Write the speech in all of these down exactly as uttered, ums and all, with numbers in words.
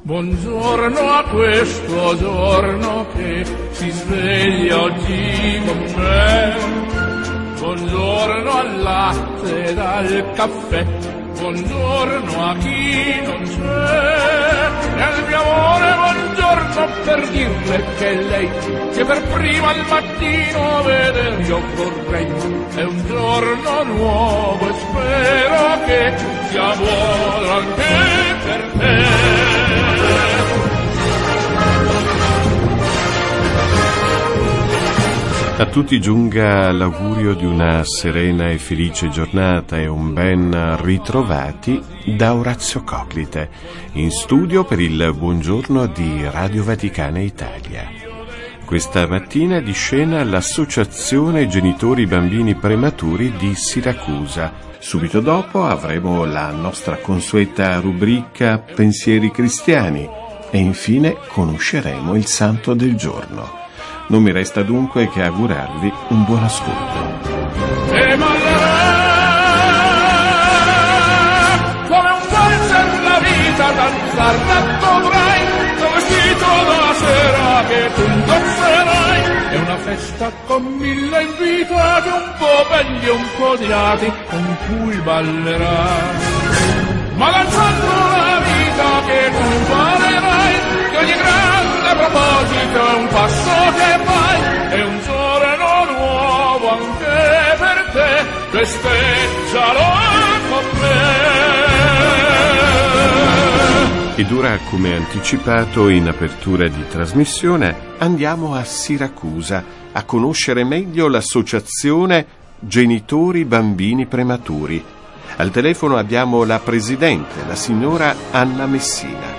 Buongiorno a questo giorno che si sveglia oggi con me. Buongiorno al latte e al caffè. Buongiorno a chi non c'è. E al mio amore buongiorno per dirle che lei, che per prima al mattino vedere io vorrei. È un giorno nuovo e spero che sia buono anche per te. A tutti giunga l'augurio di una serena e felice giornata e un ben ritrovati da Orazio Coclite, in studio per il buongiorno di Radio Vaticana Italia. Questa mattina di scena l'Associazione Genitori Bambini Prematuri di Siracusa. Subito dopo avremo la nostra consueta rubrica Pensieri Cristiani e infine conosceremo il Santo del giorno. Non mi resta dunque che augurarvi un buon ascolto. E come un valzer la vita danzar dovrai, tuo vestito da sera che tu indosserai. È una festa con mille invitati, un po' belli e un po' odiati, con cui ballerai. Ma danzando la vita che tu imparerai, che ogni grande proposito è un passo che fai, è un giorno nuovo anche per te, festeggialo con me. Ed ora, come anticipato in apertura di trasmissione, andiamo a Siracusa a conoscere meglio l'Associazione Genitori Bambini Prematuri. Al telefono abbiamo la presidente, la signora Anna Messina.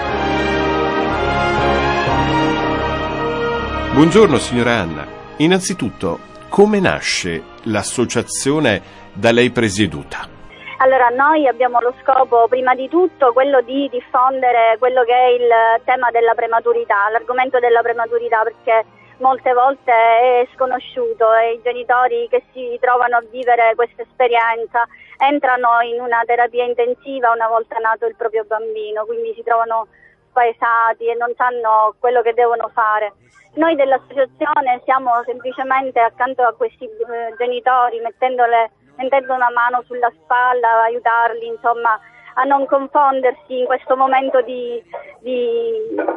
Buongiorno signora Anna. Innanzitutto, come nasce l'associazione da lei presieduta? Allora, noi abbiamo lo scopo, prima di tutto, quello di diffondere quello che è il tema della prematurità, l'argomento della prematurità, perché molte volte è sconosciuto e i genitori che si trovano a vivere questa esperienza entrano in una terapia intensiva una volta nato il proprio bambino, quindi si trovano spaesati e non sanno quello che devono fare. Noi dell'associazione siamo semplicemente accanto a questi eh, genitori, mettendole, mettendo una mano sulla spalla, aiutarli insomma a non confondersi in questo momento di, di,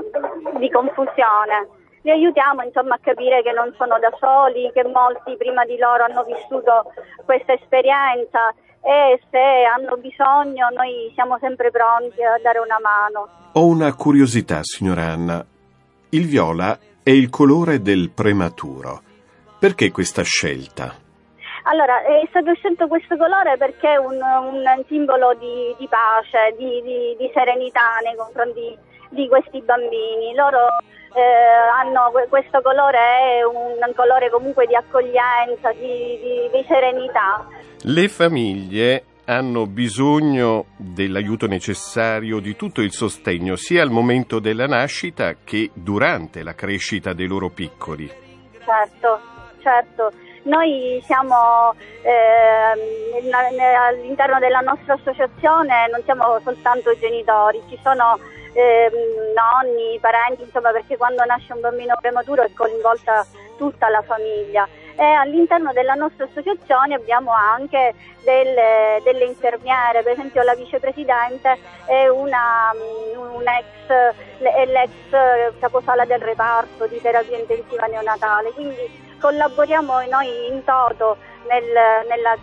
di confusione. Li aiutiamo insomma a capire che non sono da soli, che molti prima di loro hanno vissuto questa esperienza e se hanno bisogno noi siamo sempre pronti a dare una mano. Ho una curiosità, signora Anna. Il viola è il colore del prematuro. Perché questa scelta? Allora, è stato scelto questo colore perché è un, un simbolo di, di pace, di, di, di serenità nei confronti di questi bambini. Loro eh, hanno questo colore, è un colore comunque di accoglienza, di, di, di serenità. Le famiglie hanno bisogno dell'aiuto necessario, di tutto il sostegno, sia al momento della nascita che durante la crescita dei loro piccoli. Certo, certo. Noi siamo eh, all'interno della nostra associazione, non siamo soltanto genitori, ci sono eh, nonni, parenti, insomma, perché quando nasce un bambino prematuro è coinvolta tutta la famiglia. E all'interno della nostra associazione abbiamo anche delle, delle infermiere, per esempio la vicepresidente è una un ex, è l'ex caposala del reparto di terapia intensiva neonatale, quindi collaboriamo noi in toto nel, nella,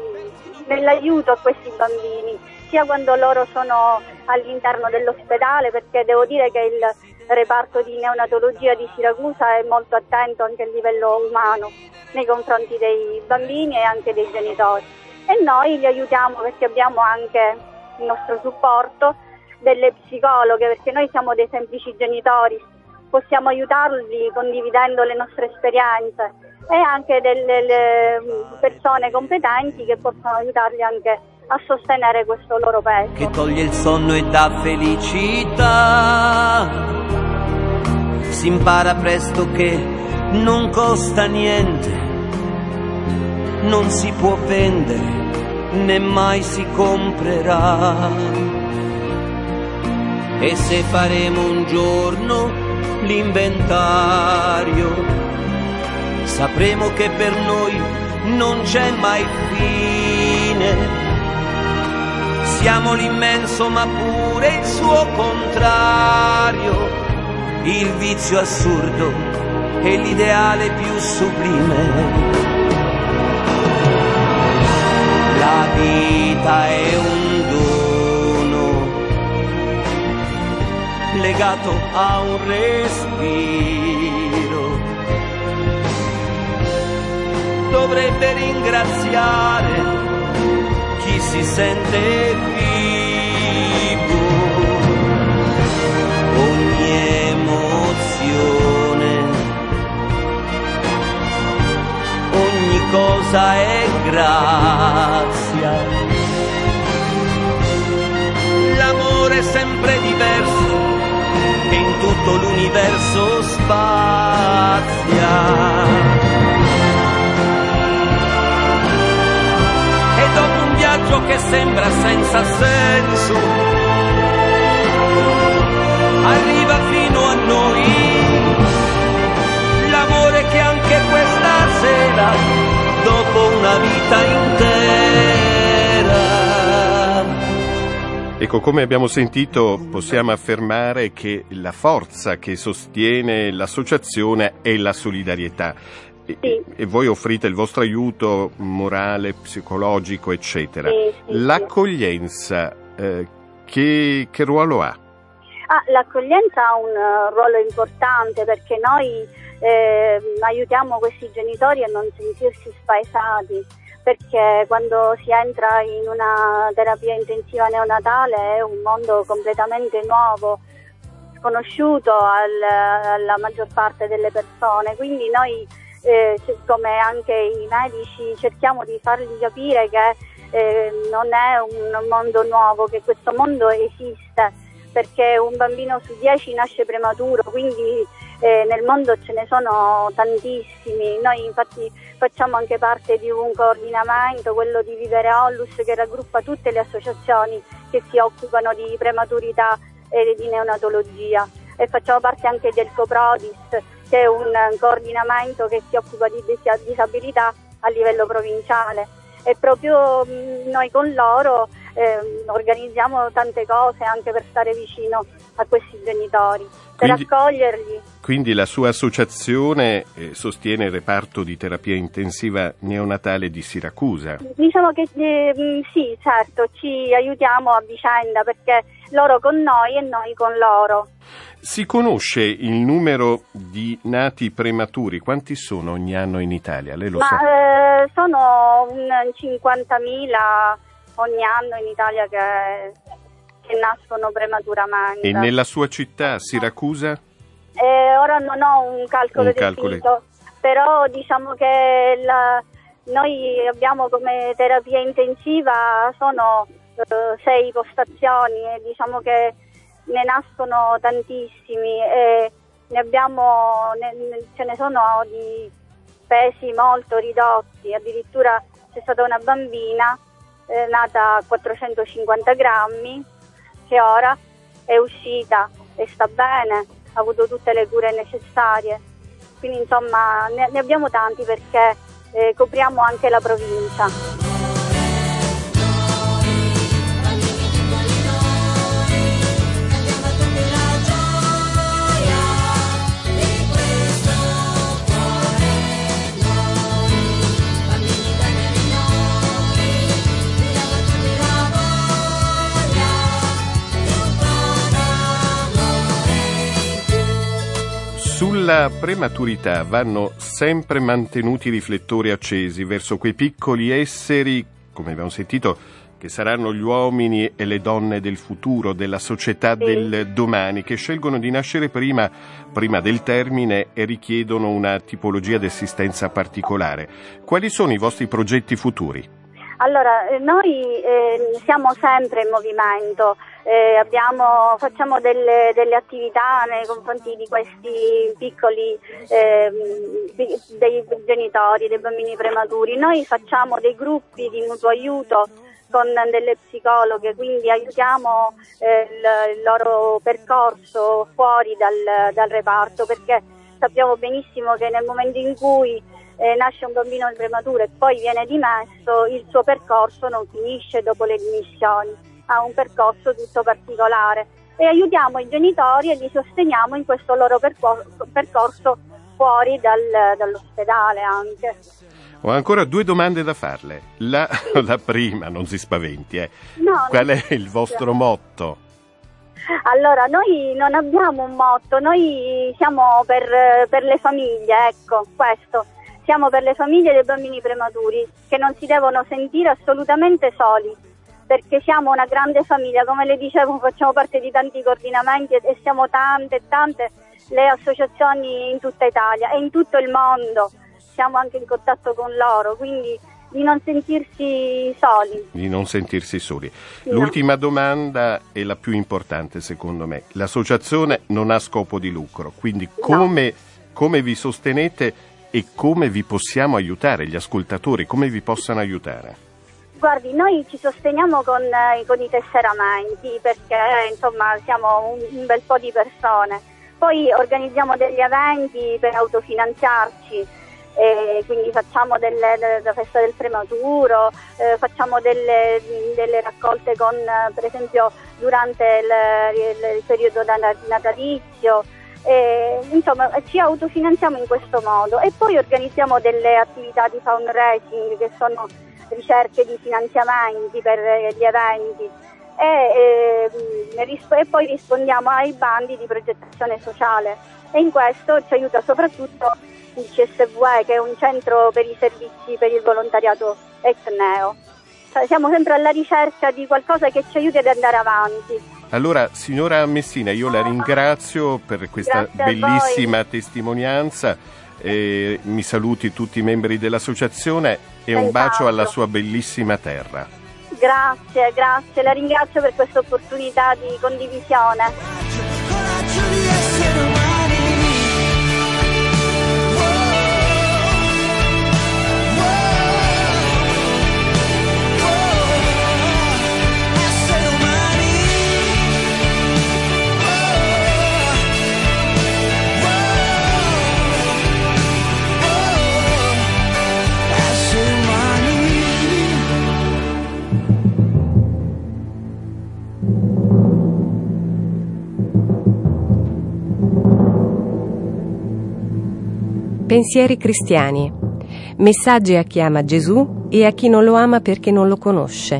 nell'aiuto a questi bambini, sia quando loro sono all'interno dell'ospedale, perché devo dire che il reparto di neonatologia di Siracusa è molto attento anche a livello umano nei confronti dei bambini e anche dei genitori, e noi li aiutiamo perché abbiamo anche il nostro supporto delle psicologhe, perché noi siamo dei semplici genitori, possiamo aiutarli condividendo le nostre esperienze, e anche delle persone competenti che possono aiutarli anche a sostenere questo loro peso. Che toglie il sonno e dà felicità, si impara presto che non costa niente, non si può vendere né mai si comprerà. E se faremo un giorno l'inventario, sapremo che per noi non c'è mai fine. Siamo l'immenso ma pure il suo contrario, il vizio assurdo e l'ideale più sublime. La vita è un dono legato a un respiro. Dovrebbe ringraziare chi si sente vivo. Ogni emozione, ogni cosa è grazia. L'amore è sempre diverso e in tutto l'universo spazia. E dopo un viaggio che sembra senza senso, arriva fino a noi l'amore che anche questa sera, dopo una vita intera. Ecco, come abbiamo sentito, possiamo affermare che la forza che sostiene l'associazione è la solidarietà. Sì. E voi offrite il vostro aiuto morale, psicologico, eccetera. Sì, sì, L'accoglienza, eh, che, che ruolo ha? Ah, l'accoglienza ha un uh, ruolo importante, perché noi eh, aiutiamo questi genitori a non sentirsi spaesati, perché quando si entra in una terapia intensiva neonatale è un mondo completamente nuovo, sconosciuto al, alla maggior parte delle persone, quindi noi Eh, come anche i medici cerchiamo di fargli capire che eh, non è un mondo nuovo, che questo mondo esiste, perché un bambino su dieci nasce prematuro, quindi eh, nel mondo ce ne sono tantissimi. Noi infatti facciamo anche parte di un coordinamento, quello di Vivere Onlus, che raggruppa tutte le associazioni che si occupano di prematurità e di neonatologia, e facciamo parte anche del Coprodis, che è un coordinamento che si occupa di disabilità a livello provinciale, e proprio mh, noi con loro eh, organizziamo tante cose anche per stare vicino a questi genitori, per quindi, accoglierli. Quindi la sua associazione eh, sostiene il reparto di terapia intensiva neonatale di Siracusa? Diciamo che eh, mh, sì, certo, ci aiutiamo a vicenda, perché loro con noi e noi con loro. Si conosce il numero di nati prematuri? Quanti sono ogni anno in Italia? Lei lo Ma sa? eh, sono un cinquantamila ogni anno in Italia che, che nascono prematuramente. E nella sua città, Siracusa? Eh, ora non ho un calcolo Un calcolo. preciso, però diciamo che la, noi abbiamo come terapia intensiva sono eh, sei postazioni, e diciamo che ne nascono tantissimi, e ne abbiamo, ne, ce ne sono di pesi molto ridotti. Addirittura c'è stata una bambina eh, nata a quattrocentocinquanta grammi, che ora è uscita e sta bene, ha avuto tutte le cure necessarie. Quindi insomma ne, ne abbiamo tanti, perché eh, copriamo anche la provincia. Sulla prematurità vanno sempre mantenuti i riflettori accesi verso quei piccoli esseri, come abbiamo sentito, che saranno gli uomini e le donne del futuro, della società Sì. del domani, che scelgono di nascere prima, prima del termine e richiedono una tipologia di assistenza particolare. Quali sono i vostri progetti futuri? Allora, eh, noi eh, siamo sempre in movimento, eh, abbiamo, facciamo delle, delle attività nei confronti di questi piccoli eh, dei genitori, dei bambini prematuri. Noi facciamo dei gruppi di mutuo aiuto con delle psicologhe, quindi aiutiamo eh, il, il loro percorso fuori dal, dal reparto, perché sappiamo benissimo che nel momento in cui eh, nasce un bambino prematuro e poi viene dimesso, il suo percorso non finisce dopo le dimissioni, ha un percorso tutto particolare, e aiutiamo i genitori e li sosteniamo in questo loro percor- percorso fuori dal, dall'ospedale anche. Ho ancora due domande da farle. La, la prima, non si spaventi, eh. No, Qual è il vostro motto? Allora, noi non abbiamo un motto, noi siamo per, per le famiglie, ecco, questo. Siamo per le famiglie dei bambini prematuri, che non si devono sentire assolutamente soli, perché siamo una grande famiglia, come le dicevo, facciamo parte di tanti coordinamenti e siamo tante e tante le associazioni in tutta Italia e in tutto il mondo. Siamo anche in contatto con loro, quindi di non sentirsi soli. Di non sentirsi soli. No. L'ultima domanda è la più importante secondo me. L'associazione non ha scopo di lucro, quindi come, no. come vi sostenete e come vi possiamo aiutare, gli ascoltatori, come vi possano aiutare? Guardi, noi ci sosteniamo con, eh, con i tesseramenti, perché insomma siamo un, un bel po' di persone. Poi organizziamo degli eventi per autofinanziarci. E quindi facciamo delle, delle, la festa del prematuro, eh, facciamo delle, delle raccolte con, per esempio, durante il, il, il periodo natalizio, e, insomma ci autofinanziamo in questo modo, e poi organizziamo delle attività di fundraising, che sono ricerche di finanziamenti per gli eventi, e, e, e poi rispondiamo ai bandi di progettazione sociale, e in questo ci aiuta soprattutto il C S V E, che è un centro per i servizi per il volontariato etneo. Cioè, siamo sempre alla ricerca di qualcosa che ci aiuti ad andare avanti. Allora, signora Messina, io la ringrazio per questa bellissima testimonianza, e mi saluti tutti i membri dell'associazione e Senz'altro. Un bacio alla sua bellissima terra. Grazie, grazie, la ringrazio per questa opportunità di condivisione. Coraggio di essere umani. Pensieri cristiani. Messaggi a chi ama Gesù e a chi non lo ama perché non lo conosce.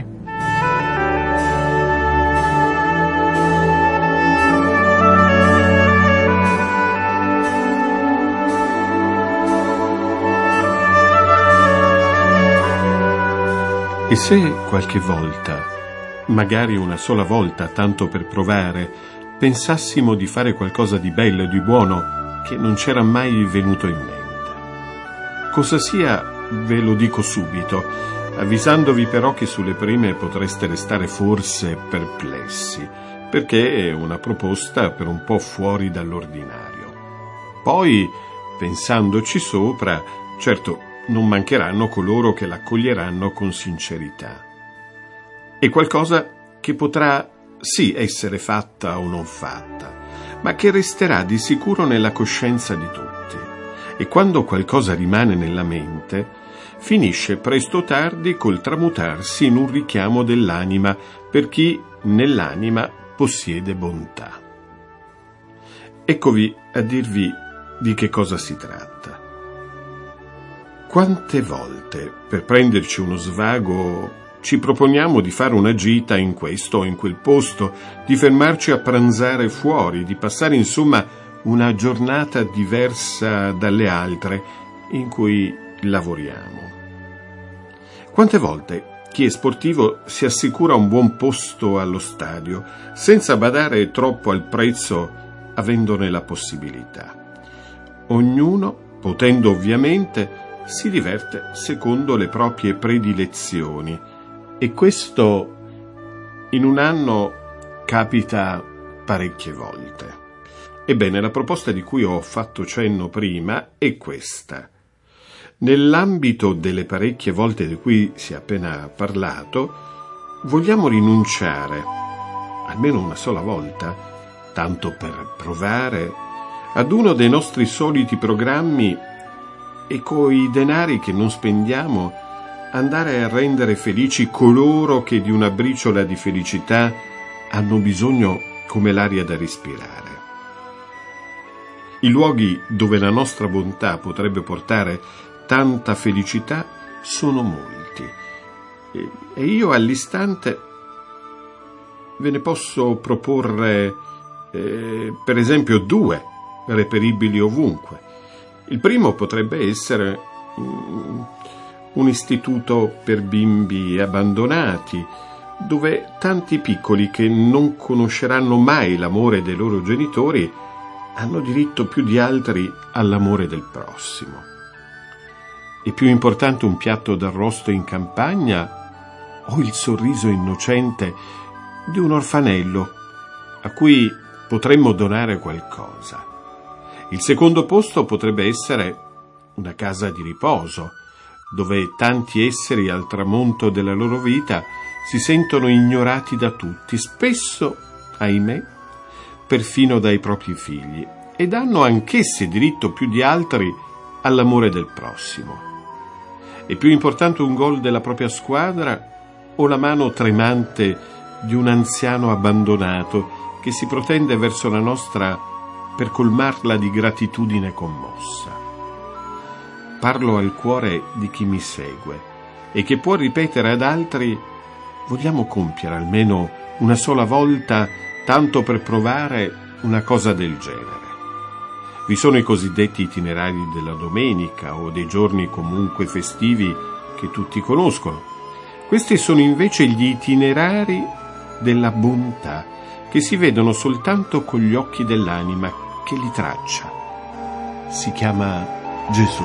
E se qualche volta, magari una sola volta, tanto per provare, pensassimo di fare qualcosa di bello e di buono che non c'era mai venuto in mente? Cosa sia, ve lo dico subito, avvisandovi però che sulle prime potreste restare forse perplessi, perché è una proposta per un po' fuori dall'ordinario. Poi, pensandoci sopra, certo, non mancheranno coloro che l'accoglieranno con sincerità. È qualcosa che potrà sì essere fatta o non fatta, ma che resterà di sicuro nella coscienza di tutti. E quando qualcosa rimane nella mente, finisce presto o tardi col tramutarsi in un richiamo dell'anima per chi nell'anima possiede bontà. Eccovi a dirvi di che cosa si tratta. Quante volte, per prenderci uno svago, ci proponiamo di fare una gita in questo o in quel posto, di fermarci a pranzare fuori, di passare insomma una giornata diversa dalle altre in cui lavoriamo. Quante volte chi è sportivo si assicura un buon posto allo stadio, senza badare troppo al prezzo, avendone la possibilità. Ognuno, potendo ovviamente, si diverte secondo le proprie predilezioni, e questo in un anno capita parecchie volte. Ebbene, la proposta di cui ho fatto cenno prima è questa. Nell'ambito delle parecchie volte di cui si è appena parlato, vogliamo rinunciare, almeno una sola volta, tanto per provare, ad uno dei nostri soliti programmi e coi denari che non spendiamo andare a rendere felici coloro che di una briciola di felicità hanno bisogno come l'aria da respirare. I luoghi dove la nostra bontà potrebbe portare tanta felicità sono molti e io all'istante ve ne posso proporre eh, per esempio due reperibili ovunque. Il primo potrebbe essere um, un istituto per bimbi abbandonati, dove tanti piccoli che non conosceranno mai l'amore dei loro genitori hanno diritto più di altri all'amore del prossimo. È più importante un piatto d'arrosto in campagna o il sorriso innocente di un orfanello a cui potremmo donare qualcosa? Il secondo posto potrebbe essere una casa di riposo, dove tanti esseri al tramonto della loro vita si sentono ignorati da tutti, spesso, ahimè, perfino dai propri figli, ed hanno anch'essi diritto più di altri all'amore del prossimo. È più importante un gol della propria squadra o la mano tremante di un anziano abbandonato che si protende verso la nostra per colmarla di gratitudine commossa? Parlo al cuore di chi mi segue e che può ripetere ad altri: vogliamo compiere almeno una sola volta, tanto per provare una cosa del genere. Vi sono i cosiddetti itinerari della domenica o dei giorni comunque festivi che tutti conoscono. Questi sono invece gli itinerari della bontà, che si vedono soltanto con gli occhi dell'anima che li traccia. Si chiama Gesù.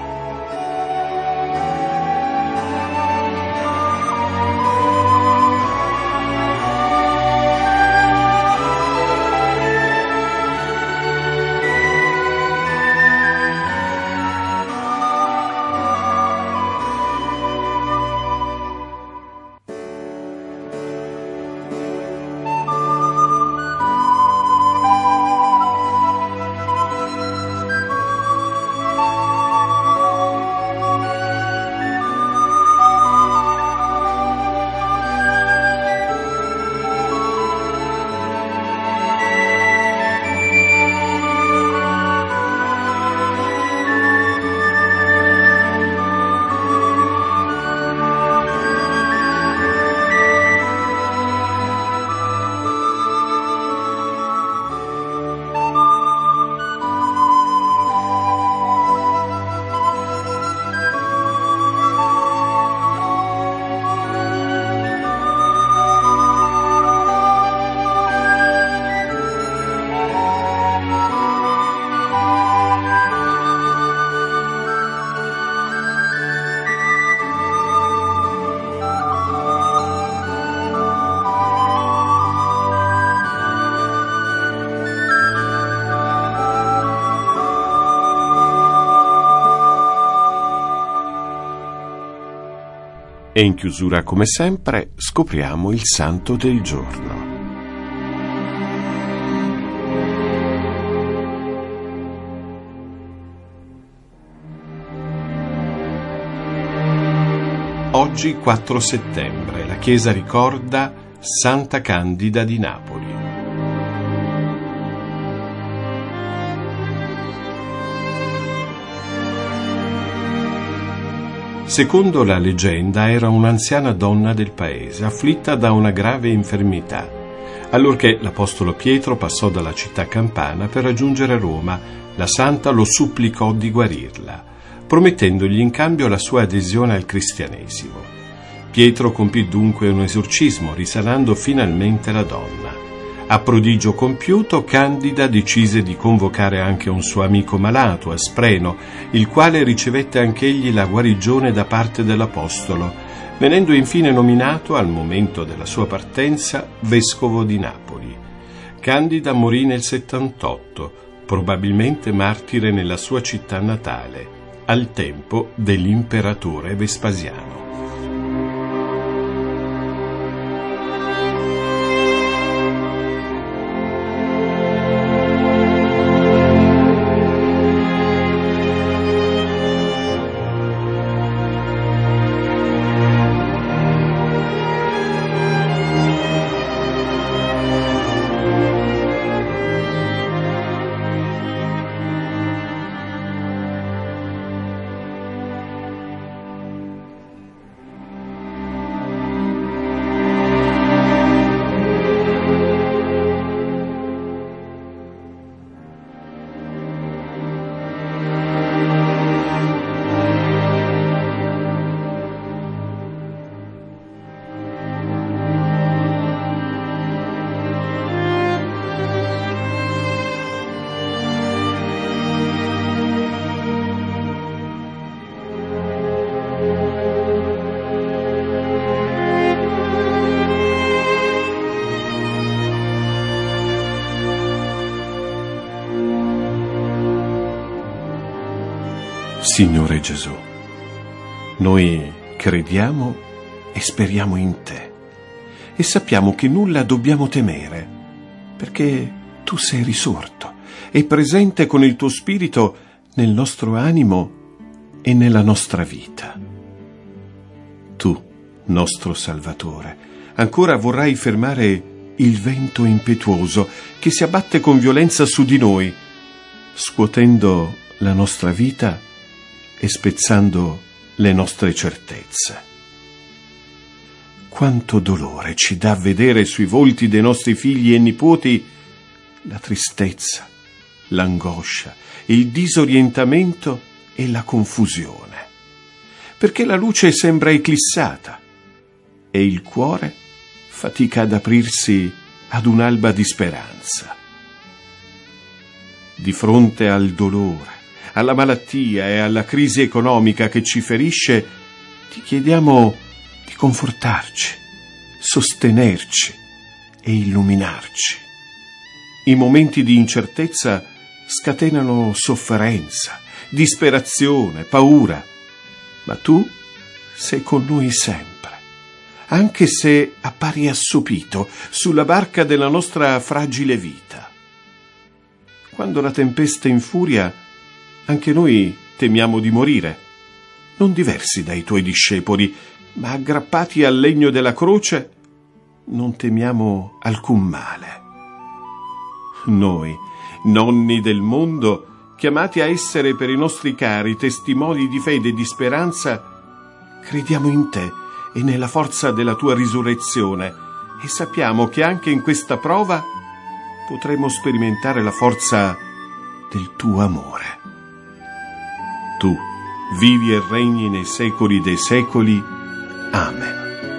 E in chiusura, come sempre, scopriamo il santo del giorno. Oggi, quattro settembre, la Chiesa ricorda Santa Candida di Napoli. Secondo la leggenda era un'anziana donna del paese, afflitta da una grave infermità. Allorché l'apostolo Pietro passò dalla città campana per raggiungere Roma, la santa lo supplicò di guarirla, promettendogli in cambio la sua adesione al cristianesimo. Pietro compì dunque un esorcismo, risanando finalmente la donna. A prodigio compiuto, Candida decise di convocare anche un suo amico malato, Aspreno, il quale ricevette anch'egli la guarigione da parte dell'apostolo, venendo infine nominato, al momento della sua partenza, vescovo di Napoli. Candida morì nel settantotto, probabilmente martire nella sua città natale, al tempo dell'imperatore Vespasiano. Signore Gesù, noi crediamo e speriamo in te e sappiamo che nulla dobbiamo temere, perché tu sei risorto e presente con il tuo spirito nel nostro animo e nella nostra vita. Tu, nostro Salvatore, ancora vorrai fermare il vento impetuoso che si abbatte con violenza su di noi, scuotendo la nostra vita e spezzando le nostre certezze. Quanto dolore ci dà vedere sui volti dei nostri figli e nipoti la tristezza, l'angoscia, il disorientamento e la confusione, perché la luce sembra eclissata e il cuore fatica ad aprirsi ad un'alba di speranza. Di fronte al dolore, alla malattia e alla crisi economica che ci ferisce, ti chiediamo di confortarci, sostenerci e illuminarci. I momenti di incertezza scatenano sofferenza, disperazione, paura, ma tu sei con noi sempre, anche se appari assopito sulla barca della nostra fragile vita. Quando la tempesta infuria, anche noi temiamo di morire, non diversi dai tuoi discepoli, ma aggrappati al legno della croce, non temiamo alcun male. Noi, nonni del mondo, chiamati a essere per i nostri cari testimoni di fede e di speranza, crediamo in te e nella forza della tua risurrezione e sappiamo che anche in questa prova potremo sperimentare la forza del tuo amore. Tu vivi e regni nei secoli dei secoli. Amen.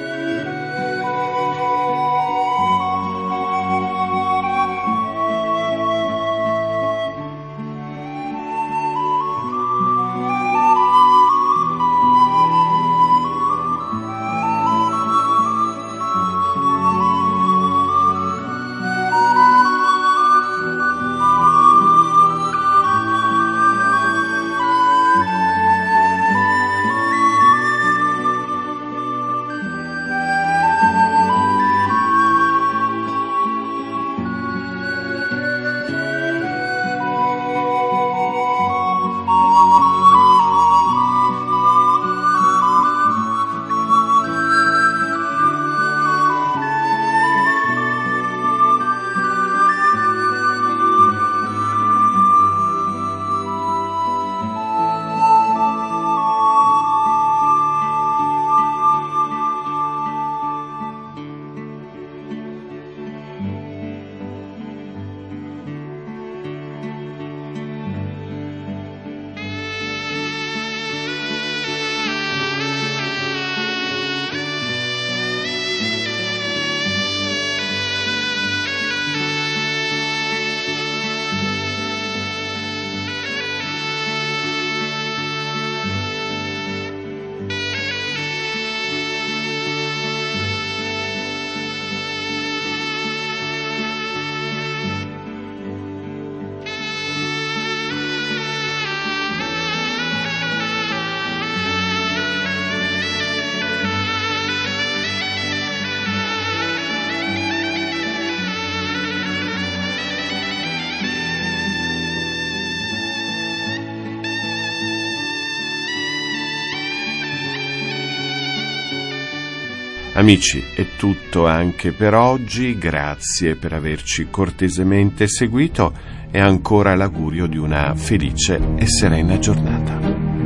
Amici, è tutto anche per oggi, grazie per averci cortesemente seguito e ancora l'augurio di una felice e serena giornata.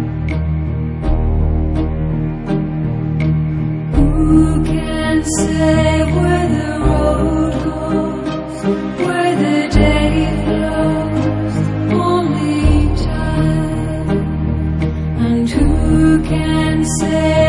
Who can say where the road goes, where the day flows, only time, and who can say